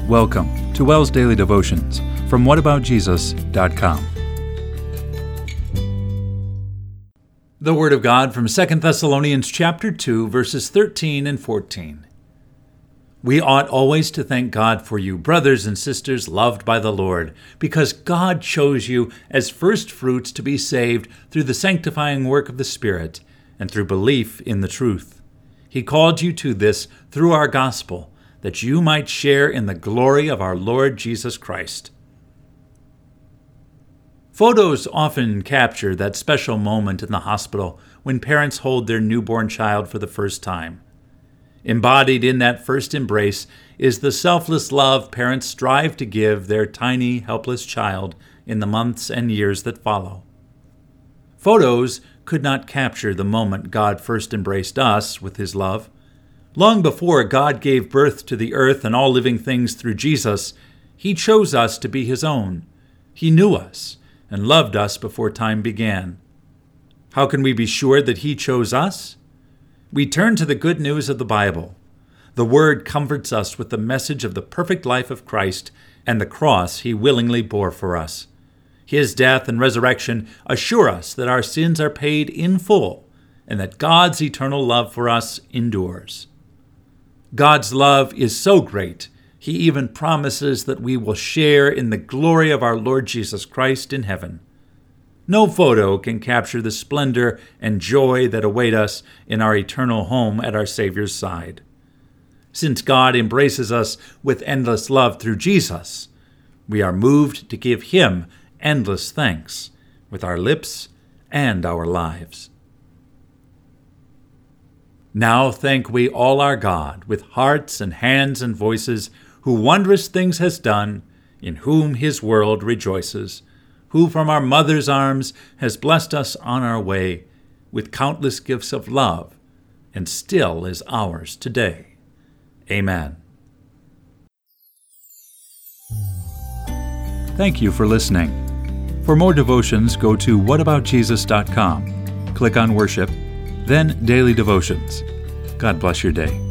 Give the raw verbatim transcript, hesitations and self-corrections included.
Welcome to WELS Daily Devotions from what about jesus dot com. The Word of God from Second Thessalonians chapter two, verses thirteen and fourteen. We ought always to thank God for you, brothers and sisters loved by the Lord, because God chose you as first fruits to be saved through the sanctifying work of the Spirit and through belief in the truth. He called you to this through our gospel, that you might share in the glory of our Lord Jesus Christ. Photos often capture that special moment in the hospital when parents hold their newborn child for the first time. Embodied in that first embrace is the selfless love parents strive to give their tiny, helpless child in the months and years that follow. Photos could not capture the moment God first embraced us with his love. Long before God gave birth to the earth and all living things through Jesus, he chose us to be his own. He knew us and loved us before time began. How can we be sure that he chose us? We turn to the good news of the Bible. The Word comforts us with the message of the perfect life of Christ and the cross he willingly bore for us. His death and resurrection assure us that our sins are paid in full and that God's eternal love for us endures. God's love is so great, he even promises that we will share in the glory of our Lord Jesus Christ in heaven. No photo can capture the splendor and joy that await us in our eternal home at our Savior's side. Since God embraces us with endless love through Jesus, we are moved to give him endless thanks with our lips and our lives. Now thank we all our God with hearts and hands and voices, who wondrous things has done, in whom his world rejoices, who from our mother's arms has blessed us on our way with countless gifts of love, and still is ours today. Amen. Thank you for listening. For more devotions, go to what about jesus dot com. Click on Worship, then Daily Devotions. God bless your day.